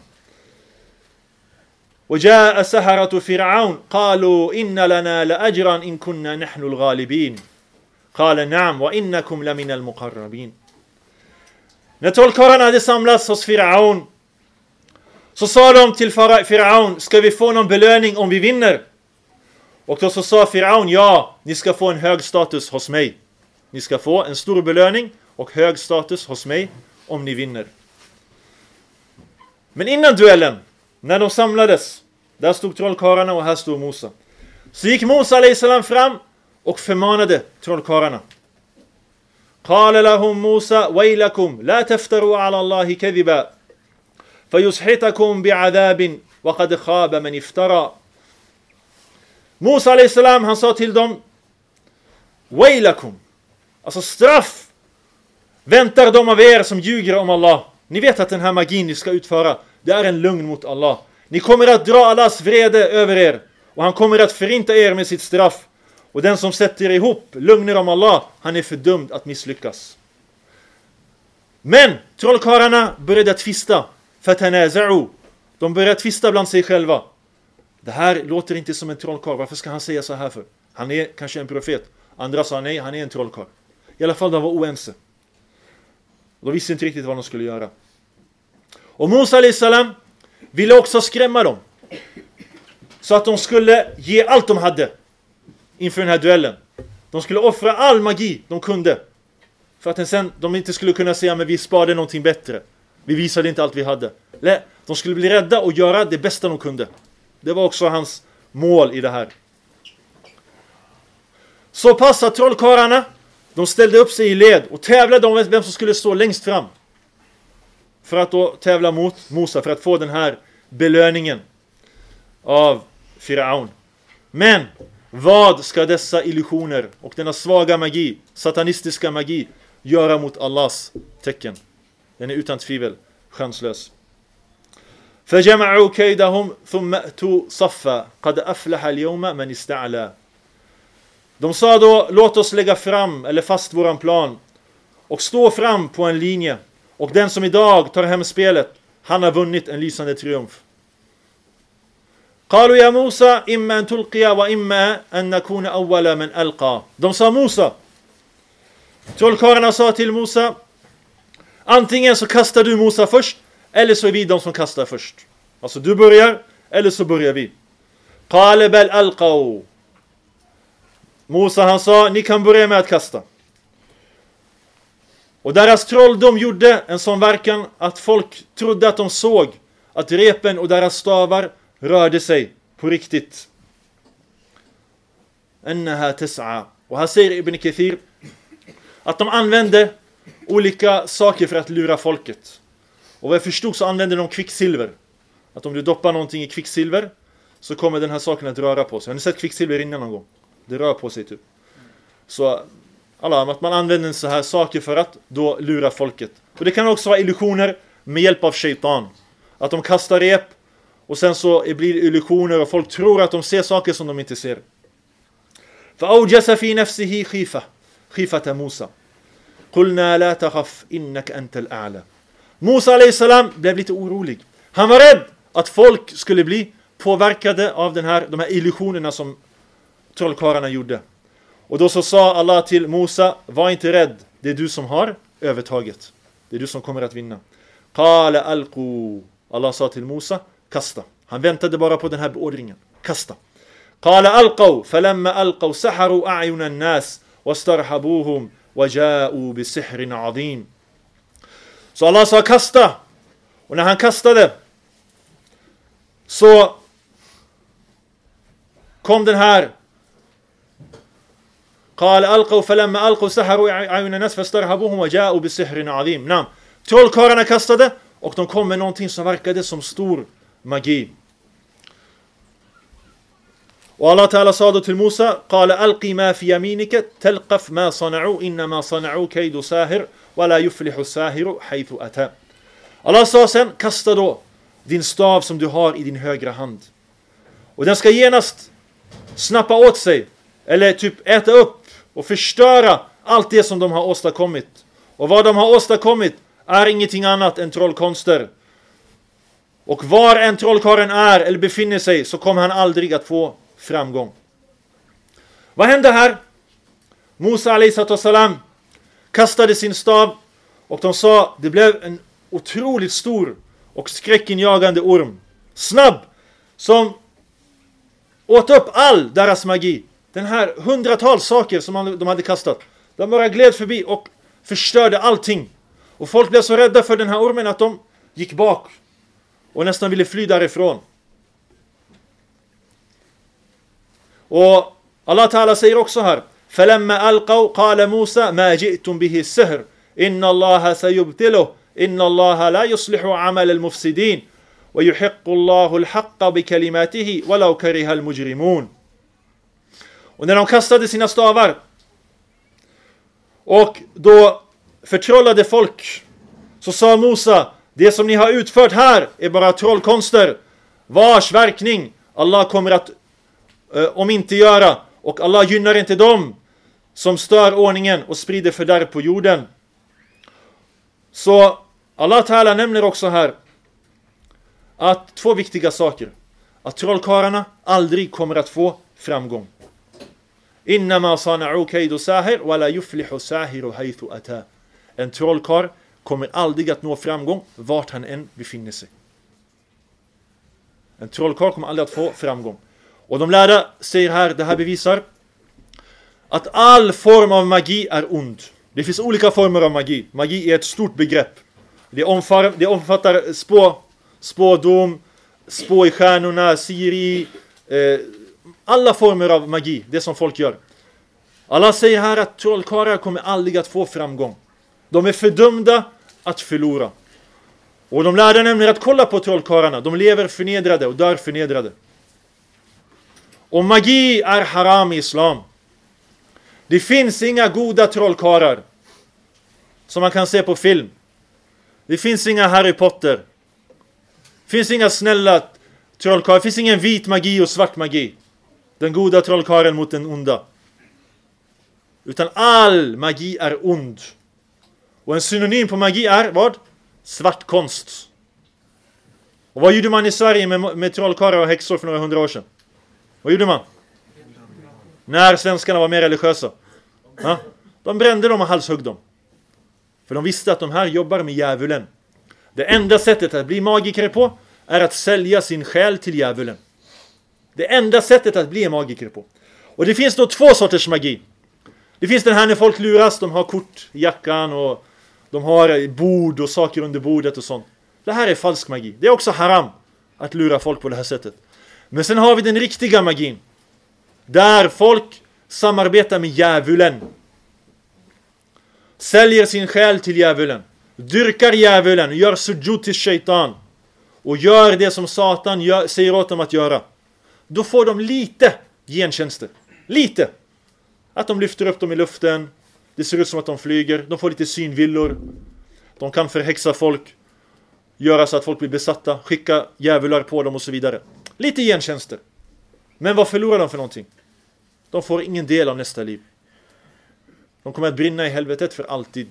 Och جاء سحرة فرعون قالوا إن لنا لأجرا إن كنا نحن الغالبين قال نعم وإنكم لمن المقربين. När trollkarlarna hade samlats hos Firaun, så sa de till Firaun, ska vi få någon belöning om vi vinner? Och då så sa Firaun, ja, ni ska få en hög status hos mig. Ni ska få en stor belöning och hög status hos mig om ni vinner. Men innan duellen, när de samlades, där stod trollkarlarna och här stod Musa. Så gick Musa alayhis salam fram och förmanade trollkarlarna. قال لهم موسى ويلكم لا تفتروا على الله كذبا فيسحتكم بعذاب وقد خاب من افترى. Musa alayhis salam, han sa till dem, ويلكم, alltså straff väntar de av er som ljuger om Allah. Ni vet att den här magin ni ska utföra, det är en lögn mot Allah. Ni kommer att dra Allahs vrede över er och han kommer att förinta er med sitt straff. Och den som sätter ihop lögner om Allah, han är fördömd att misslyckas. Men trollkarlarna började tvista. Fatanaza'u. De började tvista bland sig själva. Det här låter inte som en trollkarl. Varför ska han säga så här för? Han är kanske en profet. Andra sa nej, han är en trollkarl. I alla fall de var oense. De visste inte riktigt vad de skulle göra. Och Musa alayhis salam ville också skrämma dem. Så att de skulle ge allt de hade inför den här duellen. De skulle offra all magi de kunde. För att sen de inte skulle kunna säga, men vi sparade någonting bättre. Vi visade inte allt vi hade. Nej, de skulle bli rädda och göra det bästa de kunde. Det var också hans mål i det här. Så pass att trollkarlarna, de ställde upp sig i led och tävlade om vem som skulle stå längst fram. För att då tävla mot Musa, för att få den här belöningen av Firaun. Men vad ska dessa illusioner och denna svaga magi, satanistiska magi, göra mot Allahs tecken? Den är utan tvivel chanslös. فَجَمَعُوا كَيْدَهُمْ ثُمَّ أَتُوا صَفًّا قَدْ أَفْلَحَ الْيَوْمَ مَنِ اسْتَعْلَى. De sa då, låt oss lägga fram eller fast våran plan och stå fram på en linje. Och den som idag tar hem spelet, han har vunnit en lysande triumf. قالوا يا موسى إما أن تلقي وإما أن نكون أول من ألقى. De sa Musa. Trollkarlarna sa till Musa, antingen så kastar du Musa först, eller så är vi de som kastar först. Alltså du börjar, eller så börjar vi. قال بل ألقوا. Musa han sa, ni kan börja med att kasta. Och deras trolldom gjorde en sån verkan att folk trodde att de såg att repen och deras stavar rörde sig på riktigt. أنها تسعى. Och här säger Ibn Kathir att de använde olika saker för att lura folket. Och vad jag förstod så använde de kvicksilver. Att om du doppar någonting i kvicksilver så kommer den här saken att röra på sig. Har ni sett kvicksilver innan någon gång? Det rör på sig typ. Så alla, att man använder så här saker för att då lura folket. Och det kan också vara illusioner med hjälp av shaitan. Att de kastar rep och sen så blir det illusioner och folk tror att de ser saker som de inte ser. فأوجس في نفسه خيفة خيفة موسى قلنا لا تخف إنك أنت الأعلى. Musa alayhi salam blev lite orolig. Han var rädd att folk skulle bli påverkade av den här, de här illusionerna som trollkarlarna gjorde. Och då så sa Allah till Musa, var inte rädd, det är du som har övertaget. Det är du som kommer att vinna. Qala alqu. Allah sa till Musa, kasta. Han väntade bara på den här beordringen. Kasta. Qala alqaw falamma alqaw saharu a'yuna an-nas wastarhabuhum waja'u bi sihrin 'azim. Så Allah sa kasta. Och när han kastade så kom den här قال ألقوا فلما ألقوا سحروا أعين الناس فاسترهبوهم وجاءوا بسحر عظيم. نعم. Trollkarlarna kastade och de kom med någonting som verkade som stor magi. Och Allah Ta'ala sa då till Musa قال ألقي ما في يمينك تلقف ما صنعوا إنما صنعوا كيد ساهر ولا يفلح الساهر حيث أتى. Allah sa sen, kasta då din stav som du har i din högra hand. Och den ska genast snappa åt sig eller typ äta upp och förstöra allt det som de har åstadkommit. Och vad de har åstadkommit är ingenting annat än trollkonster. Och var en trollkarlen är eller befinner sig så kommer han aldrig att få framgång. Vad hände här? Musa alayhi salam kastade sin stav och de sa det blev en otroligt stor och skräckinjagande orm. Snabb som åt upp all deras magi. Den här hundratals saker som de hade kastat. De bara gled förbi och förstörde allting. Och folk blev så rädda för den här ormen att de gick bak och nästan ville fly därifrån. Och Allah Ta'ala säger också här فَلَمَّا أَلْقَوْا قَالَ مُوسَى مَا جِئْتُمْ بِهِ السِّحْرِ إِنَّ اللَّهَ سَيُبْتِلُهُ إِنَّ اللَّهَ لَا يُصْلِحُ عَمَلَ الْمُفْسِدِينَ وَيُحِقُّ اللَّهُ الْحَقَّ بِكَلِمَاتِهِ وَلَوْ كَرِهَ الْمُجْرِمُونَ. Och när de kastade sina stavar och då förtrollade folk så sa Musa, det som ni har utfört här är bara trollkonster vars verkning Allah kommer att eh, om inte göra, och Allah gynnar inte dem som stör ordningen och sprider fördärv på jorden. Så Allah Ta'ala nämner också här att två viktiga saker, att trollkarlarna aldrig kommer att få framgång. Innama sana'u kaydu sahir wala yuflihu sahiru haythu ata. En trollkarl kommer aldrig att nå framgång vart han än befinner sig. En trollkarl kommer aldrig att få framgång. Och de lärda säger här, det här bevisar att all form av magi är ond. Det finns olika former av magi. Magi är ett stort begrepp. Det, omfar, det omfattar spå, spådom, spå i stjärnorna, siri, eh, alla former av magi, det som folk gör. Allah säger här att trollkarlar kommer aldrig att få framgång. De är fördömda att förlora. Och de lärde nämligen att kolla på trollkarlarna. De lever förnedrade och dör förnedrade. Och magi är haram i islam. Det finns inga goda trollkarlar som man kan se på film. Det finns inga Harry Potter. Det finns inga snälla trollkarlar. Det finns ingen vit magi och svart magi. Den goda trollkarlen mot den onda. Utan all magi är ond. Och en synonym på magi är vad? Svart konst. Och vad gjorde man i Sverige med, med trollkarlar och häxor för några hundra år sedan? Vad gjorde man? När svenskarna var mer religiösa. Ha? De brände dem och halshögg dem. För de visste att de här jobbar med djävulen. Det enda sättet att bli magiker på är att sälja sin själ till djävulen. Det enda sättet att bli en magiker på. Och det finns då två sorters magi. Det finns den här när folk luras, de har kort i jackan och de har bord och saker under bordet och sånt. Det här är falsk magi. Det är också haram att lura folk på det här sättet. Men sen har vi den riktiga magin. Där folk samarbetar med djävulen. Säljer sin själ till djävulen. Dyrkar djävulen, gör sujud till shaitan. Och gör det som Satan gör, säger åt dem att göra. Då får de lite gentjänster. Lite. Att de lyfter upp dem i luften. Det ser ut som att de flyger. De får lite synvillor. De kan förhäxa folk. Göra så att folk blir besatta. Skicka djävular på dem och så vidare. Lite gentjänster. Men vad förlorar de för någonting? De får ingen del av nästa liv. De kommer att brinna i helvetet för alltid.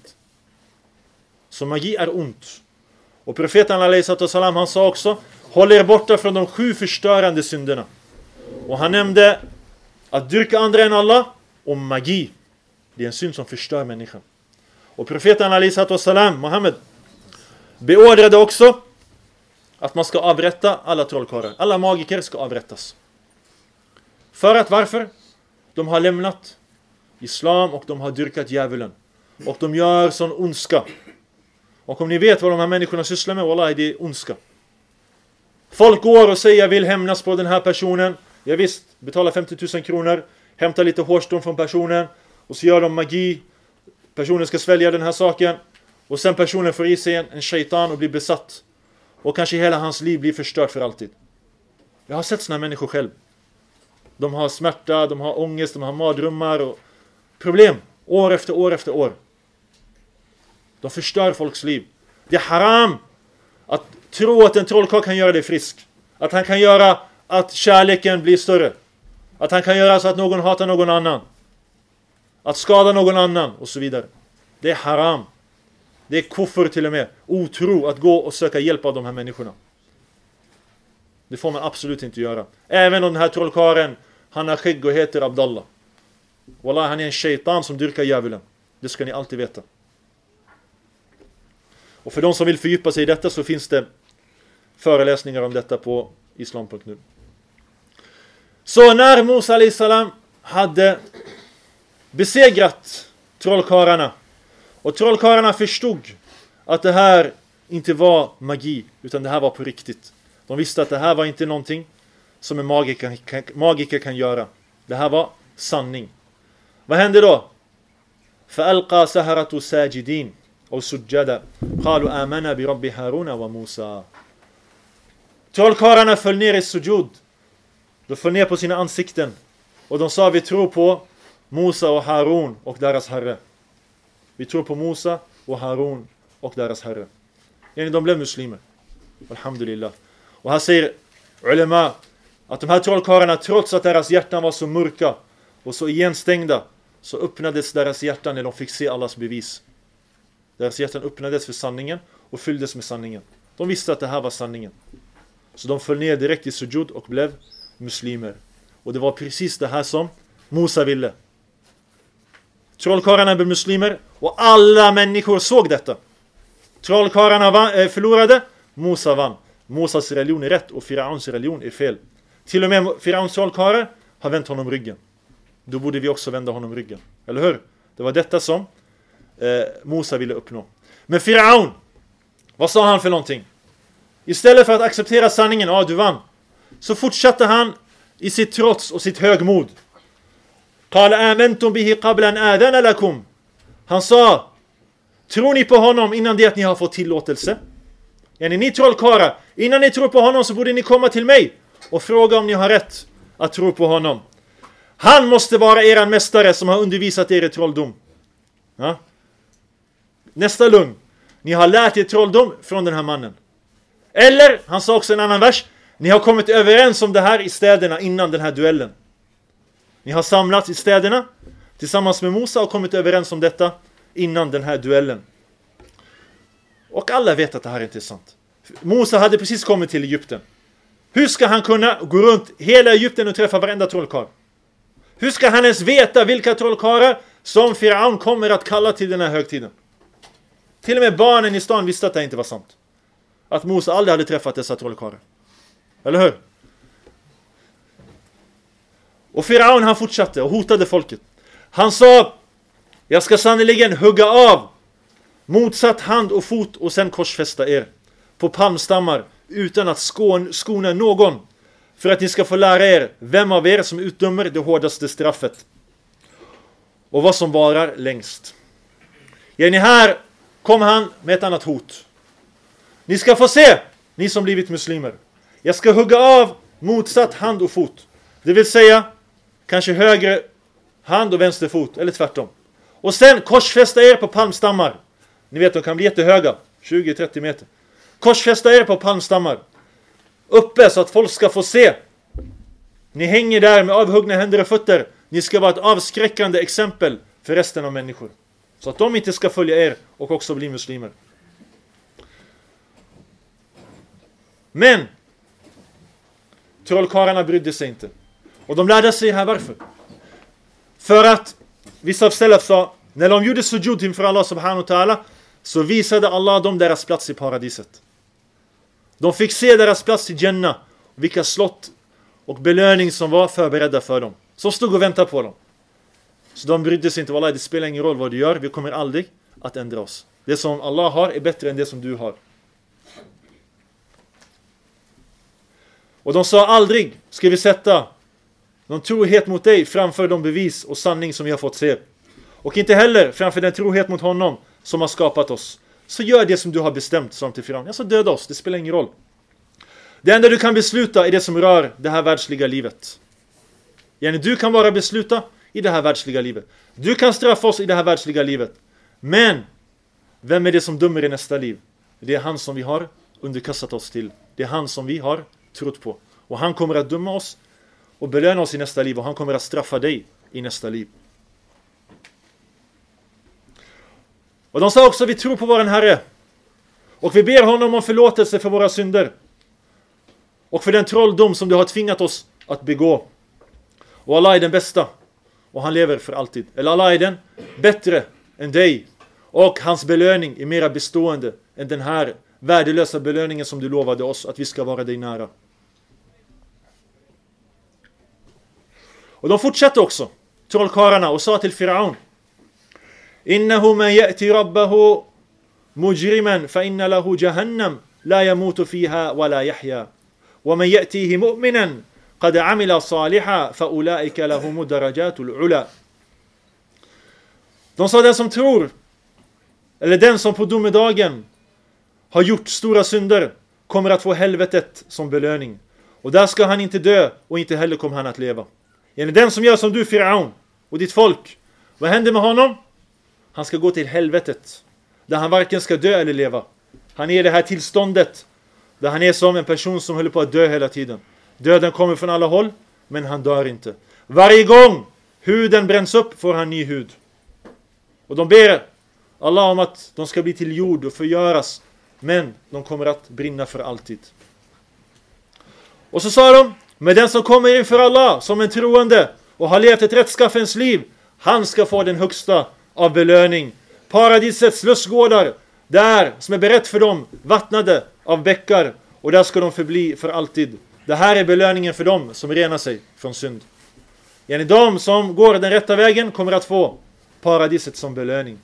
Så magi är ont. Och profeten alaihissalam, han sa också: håll er borta från de sju förstörande synderna. Och han nämnde att dyrka andra än Allah och magi. Det är en synd som förstör människan. Och profeten alaihissalam, Muhammed, beordrade också att man ska avrätta alla trollkarlar. Alla magiker ska avrättas. För att varför? De har lämnat islam och de har dyrkat djävulen. Och de gör sån ondska. Och om ni vet vad de här människorna sysslar med, wallahi, det är ondska. Folk går och säger: jag vill hämnas på den här personen. Jag visst, betala femtio tusen kronor. Hämta lite hårstrån från personen. Och så gör de magi. Personen ska svälja den här saken. Och sen personen får i sig en, en shaitan och blir besatt. Och kanske hela hans liv blir förstört för alltid. Jag har sett såna människor själv. De har smärta, de har ångest, de har mardrömmar och problem. År efter år efter år. De förstör folks liv. Det är haram att tro att en trollkarl kan göra dig frisk. Att han kan göra att kärleken blir större. Att han kan göra så att någon hatar någon annan. Att skada någon annan och så vidare. Det är haram. Det är kuffer till och med. Otro att gå och söka hjälp av de här människorna. Det får man absolut inte göra. Även om den här trollkaren, han har skägg och heter Abdallah. Wallah, han är en shaitan som dyrkar djävulen. Det ska ni alltid veta. Och för de som vill fördjupa sig i detta så finns det föreläsningar om detta på islam punkt nu. Så när Musa alaihissalam hade besegrat trollkarlarna och trollkarlarna förstod att det här inte var magi utan det här var på riktigt. De visste att det här var inte någonting som en magiker kan, magiker kan göra. Det här var sanning. Vad hände då? فَأَلْقَى سَهَرَةُ سَاجِدِينَ och sujjada. قالوا آمنا برب هارون وموسى. Trollkarlarna föll ner i sujud. De föll ner på sina ansikten. Och de sa: vi tror på Musa och Harun och deras herre. Vi tror på Musa och Harun och deras herre. De blev muslimer. Alhamdulillah. Och här säger ulema att de här trollkarlarna, trots att deras hjärtan var så mörka och så igenstängda, så öppnades deras hjärtan när de fick se Allahs bevis. Deras hjärtan öppnades för sanningen och fylldes med sanningen. De visste att det här var sanningen. Så de föll ner direkt i sujud och blev muslimer. Och det var precis det här som Musa ville. Trollkarlarna blev muslimer och alla människor såg detta. Trollkarlarna vann, förlorade, Musa vann. Musas religion är rätt och Firauns religion är fel. Till och med Firauns trollkarlar har vänt honom ryggen. Då borde vi också vända honom ryggen. Eller hur? Det var detta som eh, Musa ville uppnå. Men Firaun, vad sa han för någonting? Istället för att acceptera sanningen, ja, du vann, så fortsatte han i sitt trots och sitt högmod. قال آمنتم به قبل أن آذن لكم. Han sa: tror ni på honom innan det att ni har fått tillåtelse? Yani, ni trollkarlar, innan ni tror på honom så borde ni komma till mig och fråga om ni har rätt att tro på honom. Han måste vara eran mästare som har undervisat er i trolldom. Ja? Nästa lugn. Ni har lärt er trolldom från den här mannen. Eller, han sa också en annan vers, ni har kommit överens om det här i städerna innan den här duellen. Ni har samlats i städerna tillsammans med Musa och kommit överens om detta innan den här duellen. Och alla vet att det här inte är sant. Musa hade precis kommit till Egypten. Hur ska han kunna gå runt hela Egypten och träffa varenda trollkarl? Hur ska han ens veta vilka trollkarlar som Firaun kommer att kalla till den här högtiden? Till och med barnen i stan visste att det inte var sant. Att Musa aldrig hade träffat dessa trollkarlar. Eller hur? Och Firaun, han fortsatte och hotade folket. Han sa: jag ska sannoliken hugga av motsatt hand och fot och sen korsfästa er på palmstammar utan att skån, skona någon, för att ni ska få lära er vem av er som utdömer det hårdaste straffet. och vad som varar längst. Yani här kom han med ett annat hot. Ni ska få se, ni som blivit muslimer. Jag ska hugga av motsatt hand och fot. Det vill säga, kanske högre hand och vänster fot, eller tvärtom. Och sen korsfästa er på palmstammar. Ni vet, de kan bli jättehöga, tjugo till trettio meter. Korsfästa er på palmstammar. Uppe så att folk ska få se. Ni hänger där med avhuggna händer och fötter. Ni ska vara ett avskräckande exempel för resten av människor. Så att de inte ska följa er och också bli muslimer. Men trollkarlarna brydde sig inte. Och de lärde sig här varför. För att vissa av salaf sa, när de gjorde sujud inför Allah subhanahu wa ta'ala, så visade Allah dem deras plats i paradiset. De fick se deras plats i Jannah, vilka slott och belöning som var förberedda för dem. Som stod och väntade på dem. Så de brydde sig inte, wallah, det spelar ingen roll vad du gör, vi kommer aldrig att ändra oss. Det som Allah har är bättre än det som du har. Och de sa aldrig, ska vi sätta någon trohet mot dig framför de bevis och sanning som vi har fått se. Och inte heller framför den trohet mot honom som har skapat oss. Så gör det som du har bestämt, som till Firaun. Alltså döda oss, det spelar ingen roll. Det enda du kan besluta är det som rör det här världsliga livet. Yani du kan bara besluta i det här världsliga livet. Du kan straffa oss i det här världsliga livet. Men vem är det som dömer i nästa liv? Det är han som vi har underkastat oss till. Det är han som vi har trott på. Och han kommer att döma oss och belöna oss i nästa liv. Och han kommer att straffa dig i nästa liv. Och de sa också, vi tror på vår Herre. Och vi ber honom om förlåtelse för våra synder. Och för den trolldom som du har tvingat oss att begå. Och Allah är den bästa. Och han lever för alltid. Eller Allah är den bättre än dig. Och hans belöning är mera bestående än den här värdelösa belöningen som du lovade oss att vi ska vara dig nära. Och de fortsatte också, trollkarlarna, och sa till Firaun: Innahu man ya'ti rabbahu mujriman fa inna lahu jahannam la yamutu fiha wa la yahya. Wa man ya'tihi mu'minan qad 'amila salihan fa ulaika lahum darajatul 'ula. De sa, den som tror, eller den som på domedagen har gjort stora synder, kommer att få helvetet som belöning. Och där ska han inte dö, och inte heller kommer han att leva. Den som gör som du, Firaun, och ditt folk, vad händer med honom? Han ska gå till helvetet, där han varken ska dö eller leva. Han är i det här tillståndet där han är som en person som håller på att dö hela tiden. Döden kommer från alla håll, men han dör inte. Varje gång huden bränns upp får han ny hud. Och de ber Allah om att de ska bli till jord och förgöras, men de kommer att brinna för alltid. Och så sa de, med den som kommer inför Allah som en troende och har levt ett rättskaffens liv, han ska få den högsta av belöning. Paradisets lustgårdar, där som är berett för dem, vattnade av bäckar, och där ska de förbli för alltid. Det här är belöningen för dem som renar sig från synd. Yani de som går den rätta vägen kommer att få paradiset som belöning.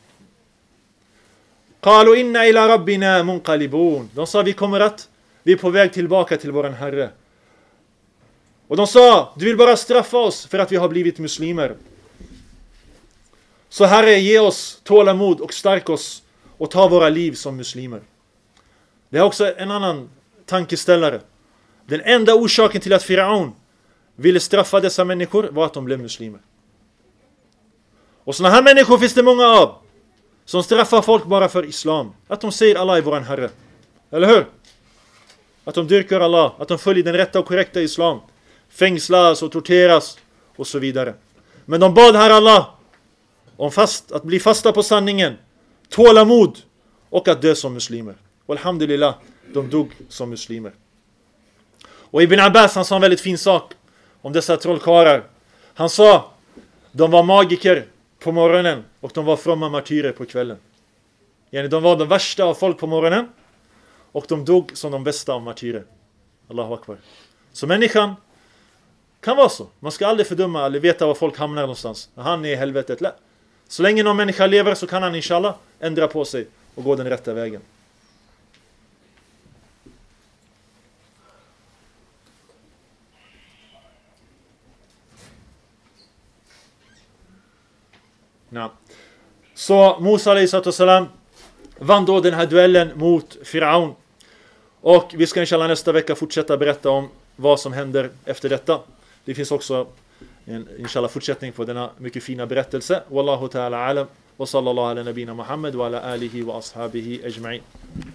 Qalu inna ila rabbina munqalibun. De sa, vi kommer att, vi är på väg tillbaka till våran Herre. Och de sa, du vill bara straffa oss för att vi har blivit muslimer. Så Herre, ge oss tålamod och stärk oss och ta våra liv som muslimer. Det är också en annan tankeställare. Den enda orsaken till att Firaun ville straffa dessa människor var att de blev muslimer. Och såna här människor finns det många av, som straffar folk bara för islam. Att de säger Allah är våran Herre. Eller hur? Att de dyrkar Allah, att de följer den rätta och korrekta islam. Fängslas och torteras och så vidare. Men de bad här Allah om fast, att bli fasta på sanningen, tålamod och att dö som muslimer. Och alhamdulillah, de dog som muslimer. Och Ibn Abbas, han sa en väldigt fin sak om dessa trollkarlar. Han sa, de var magiker på morgonen och de var fromma martyrer på kvällen. Yani de var de värsta av folk på morgonen och de dog som de bästa av martyrer. Allahu Akbar. Så människan kan vara så. Man ska aldrig fördöma eller veta var folk hamnar någonstans. Han är i helvetet. Lä. Så länge någon människa lever så kan han inshallah ändra på sig och gå den rätta vägen. Ja. Så Musa alayhi salam vann då den här duellen mot Firaun. Och vi ska inshallah nästa vecka fortsätta berätta om vad som händer efter detta. Det finns också en inshallah fortsättning på denna mycket fina berättelse. Wallahu ta'ala alam. Wa sallallahu ala nabina Muhammad wa ala alihi wa ashabihi ajma'in.